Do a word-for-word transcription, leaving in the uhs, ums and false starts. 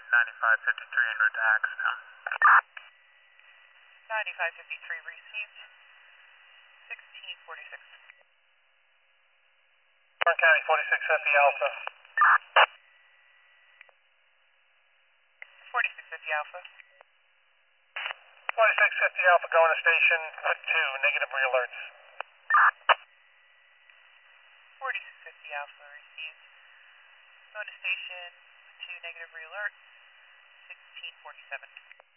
ninety-five fifty-three en route to Axtown. ninety-five fifty-three received. sixteen forty-six. Orange County forty-six fifty Alpha. forty-six fifty Alpha. forty-six fifty Alpha going to station with two negative re-alerts. forty-six fifty Alpha received. Going to station with two negative re-alerts. sixteen forty-seven.